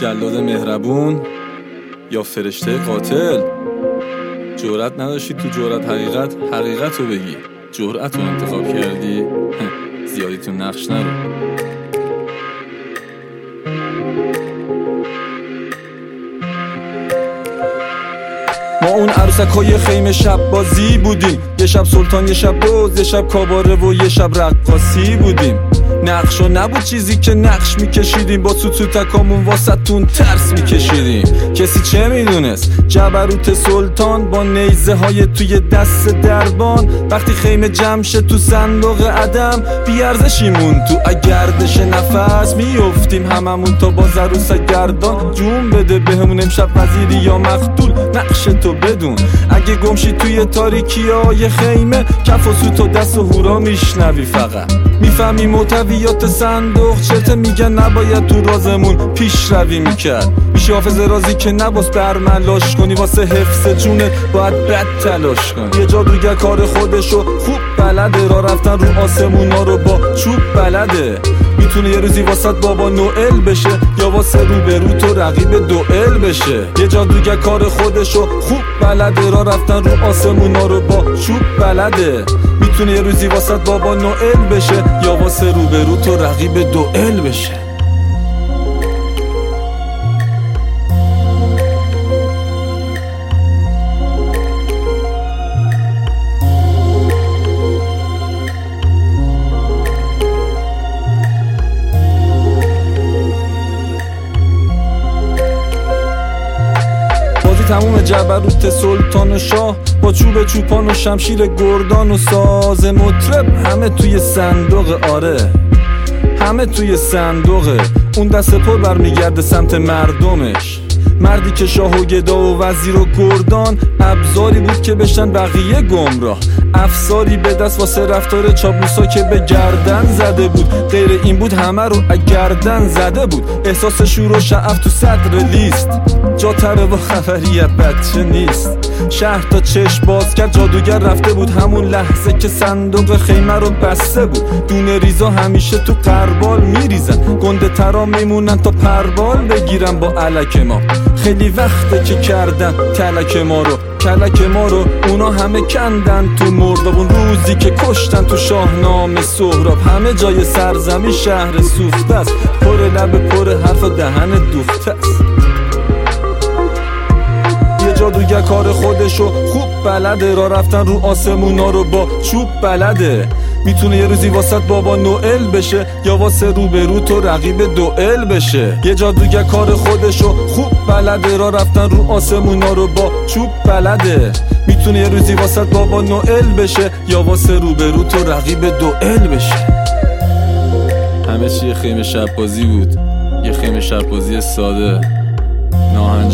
جلاد مهربون یا فرشته قاتل؟ جرأت نداشتی تو جرأت حقیقت رو بگی. جرأت رو انتخاب کردی. زیادی تو نقش نرو. ما اون عروسکای خیمه شب بازی بودیم، یه شب سلطان، یه شب دوز، یه شب کاباره و یه شب رقاصی بودیم. نقشو نبود چیزی که نقش میکشیدیم، با تکامون واسطون ترس میکشیدیم. کسی چه میدونست جبروت سلطان با نیزه های توی دست دربان، وقتی خیمه جمع شه تو صندوق عدم، بیارزشیمون تو گردش نفس میافتیم هممون تا باز عروسک گردان. جون بده بهمون امشب وزیری یا مقتول، نقش تو بدون. اگه گمشی توی تاریکی های خیمه، کف و سوت و دست و هورا میشنوی، فقط میفهمی محتویات صندوق چته. میگن نباید تو رازمون پیش روی میکرد. میشه حافظ رازی که نباس برملاش کنی، واسه حفظ جونت باید بد تلاش کنی. یه جادوگر کار خودشو خوب بلده، را رفتن رو آسمونا رو با چوب بلده. میتونه یه روزی واسط بابا نوئل بشه، یا واسه روبرو تو رقیب دوئل بشه. یه جادوگر کار خودشو خوب بلده، را رفتن رو آسمونا رو با چوب بلده. میتونه یه روزی واسط بابا نوئل بشه، یا واسه روبرو تو رقیب دوئل بشه. تموم جبروت سلطان و شاه، با چوب چوپان و شمشیر گردان و ساز مطرب، همه توی صندوق. آره همه توی صندوقه. اون دست پر برمیگرده سمت مردمش. مردی که شاه و گدا و وزیر و گردان، ابزاری بود که بشن بقیه گمراه. افساری به دست واسه رفتار چاپلوسا که به گردن زده بود. غیر این بود همه رو گردن زده بود. احساس شور و شعف تو صدر لیست، جاتره و خبریت بچه نیست. شهر تا چشم باز کرد، جادوگر رفته بود همون لحظه که صندوق خیمه رو بسته بود. دونه ریزا همیشه تو قربال میریزن، گنده ترا میمونن تا پربال بگیرن با علک ما. خیلی وقته که کردن تلک ما رو، کلک ما رو اونا همه کندن تو مرداب. اون روزی که کشتن تو شاهنامه سهراب، همه جای سرزمین شهر سوخته است، پر لب پر حرف و دهن دوخته است. یه جادوگر کار خودشو خوب بلده، را رفتن رو آسمونا رو با چوب بلده. میتونه یه روزی واسط بابا نوئل بشه، یا واسه روبرو تو رقیب دوئل بشه. یه جادوگر کار خودشو خوب بلده، را رفتن رو آسمونا رو با چوب بلده. میتونه یه روزی واسط بابا نوئل بشه، یا واسه روبرو تو رقیب دوئل بشه. همه چی خیمه شب بازی بود، یه خیمه شب بازی ساده، ناهنجار.